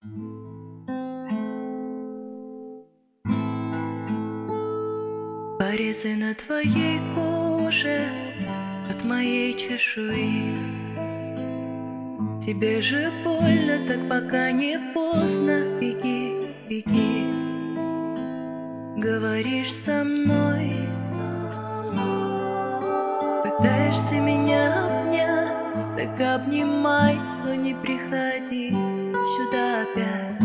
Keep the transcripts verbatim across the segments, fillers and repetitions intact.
Порезы на твоей коже от моей чешуи. Тебе же больно, так пока не поздно. Беги, беги. Говоришь со мной, пытаешься меня обнять, так обнимай, но не приходи сюда опять.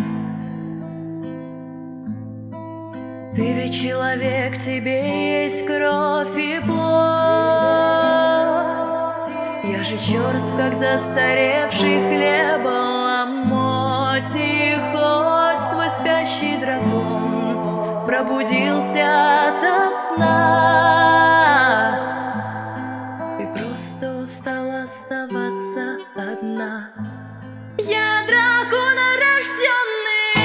Ты ведь человек, тебе есть кровь и плоть. Я же черств, как застаревший хлеб, ломоть. И хоть твой спящий дракон пробудился ото сна, ты просто устала оставаться одна. Я дракон рожденный,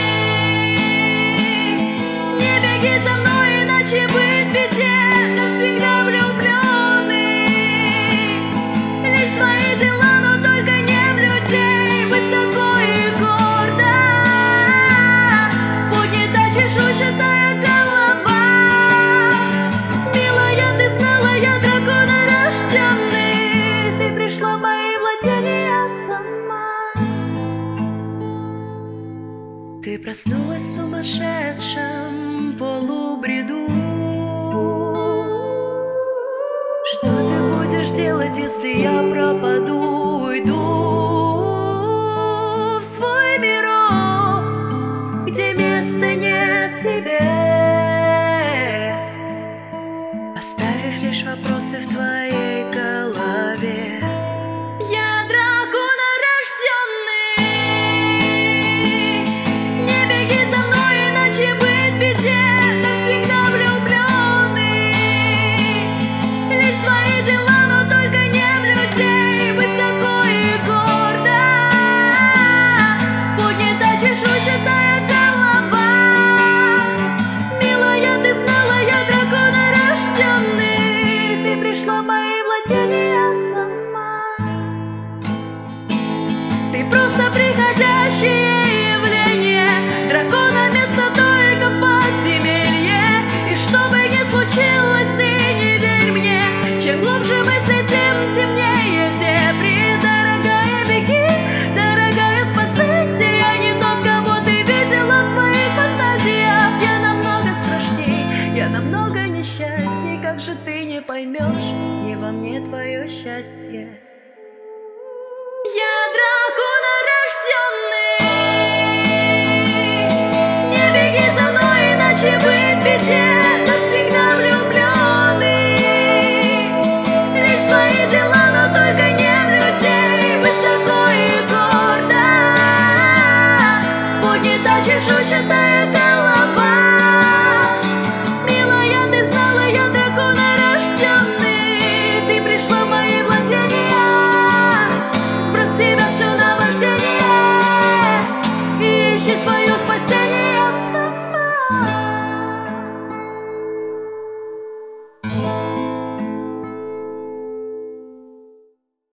не беги за мной, иначе быть беде. Навсегда влюбленный, лишь свои дела, но только не в людей. Высоко и гордо поднята чешуйчатая голова. Милая, ты знала, я дракон рожденный. Ты пришла в мои владения сама. Ты проснулась в сумасшедшем полубреду. Что ты будешь делать, если я пропаду? Уйду в свой мирок, где места нет тебе, оставив лишь вопросы в твоей голове. Я дракон рожденный, не беги за мной, иначе быть беде. Навсегда влюбленный, лишь свои дела, но только не в людей. Высоко и гордо поднята чешуйчатая голова. Милая, ты знала, я дракон рожденный. Ты пришла в мои владения сама. Ты просто приходящая